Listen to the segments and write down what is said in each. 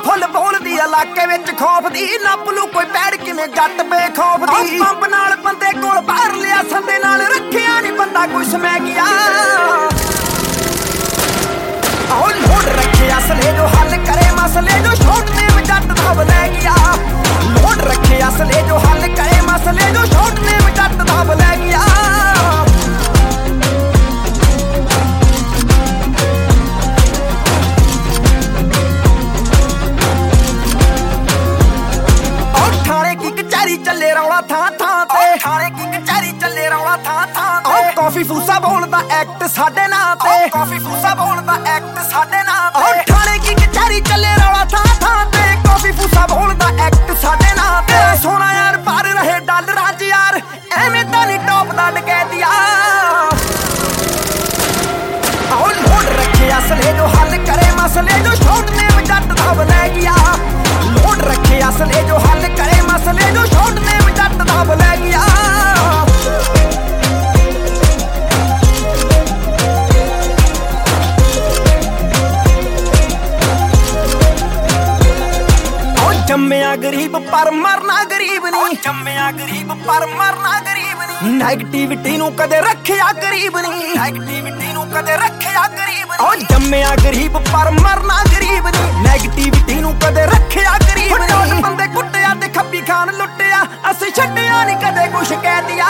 full बोलदी इलाके विच खौफ दी नप लू कोई पैड़ किवें जट बेखौफ दी पंप नाल बंदे कोल बाहर लिया संदे नाल रखिया नहीं बंदा कोई समय गया आओ लोड रखे असले जो हल करे मसले जो शॉर्ट नेम जट दब ले गया लोड रखे असले जो हल करे मसले जो शॉर्ट नेम जट दब ले गया चले रौला था ते थाने की कचहरी चले रौला था ते कॉफी फूसा बोलदा एक्ट साडे नां ते कॉफी फूसा बोलदा एक्ट साडे नां ते थाने की कचहरी चले रौला था ते कॉफी फूसा बोलदा एक्ट साडे नां ते सोना यार पार रहे डॉलरां च यार एवें तां नहीं टॉप दा डकैतिया आओ लोड रखे असले जो हल करे मसले जो शॉर्ट नेम जट दब ले गया लोड रखे असले जो हल करे मसले जो शॉर्ट नेम जट दब ले गया जम्मिया गरीब पर मरना गरीब नहीं जम्मिया गरीब पर मरना गरीब नहीं नेगेटिविटी नू कदे रखिया गरीब नहीं नेगेटिविटी नू कदे रखिया गरीब नहीं ओ जम्मिया गरीब पर मरना गरीब नहीं नेगेटिविटी नू कदे रखिया गरीब नहीं बंदे कुੱਟਿਆ ते खप्पी खान लुੱਟਿਆ ਅਸੀਂ ਛੱਡਿਆ नहीं कदे कुछ कह दिया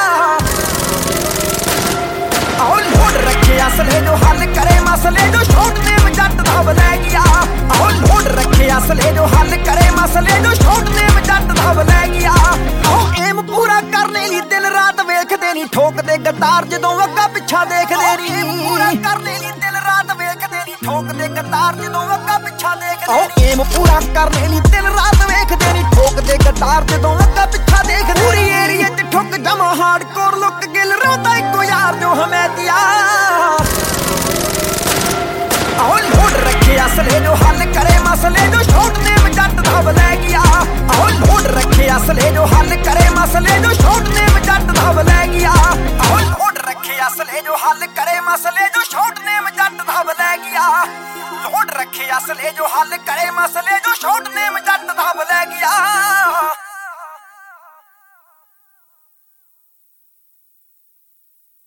आओ लोड रखे असले जो हल करे मसले जो शॉर्ट नेम जट दब ले गया आओ लोड रखे असले जो हल करे मसले जो शॉर्ट नेम जट दब ले गया आओ एम पूरा करने ਲਈ ਦਿਨ ਰਾਤ ਵੇਖਦੇ ਨਹੀਂ ਠੋਕਦੇ ਗਤਾਰ ਜਦੋਂ ਅੱਗਾ ਪਿੱਛਾ ਦੇਖਦੇ ਨਹੀਂ ਪੂਰਾ ਕਰਨੇ ਲਈ ਦਿਨ ਰਾਤ ਵੇਖਦੇ ਨਹੀਂ ਠੋਕਦੇ ਗਤਾਰ ਜਦੋਂ ਅੱਗਾ ਪਿੱਛਾ ਦੇਖਦੇ ਨਹੀਂ ਏਮ ਪੂਰਾ ਕਰਨੇ ਲਈ ਦਿਨ ਰਾਤ ਵੇਖਦੇ ਨਹੀਂ ਠੋਕਦੇ ਗਤਾਰ ਜਦੋਂ ਅੱਗਾ ਪਿੱਛਾ ਦੇਖਦੇ ਪੂਰੀ ਏਰੀਏ 'ਚ ਠੁੱਕ ਜਮਾ ਹਾਰਡਕੋਰ ਲੁੱਕ ਗਿਲ ਰੋਂਦਾ ਇੱਕੋ ਯਾਰ ਜੋ ਹਮੈਤੀਆ आओ लोड रखे असले जो हल करे मसले जो शॉर्ट नेम जट दब ले गया आओ लोड रखे असले जो हल करे मसले जो शॉर्ट नेम जट दब ले गया आओ लोड रखे असले जो हल करे मसले जो शॉर्ट नेम जट दब ले गया लोड रखे असले जो हल करे मसले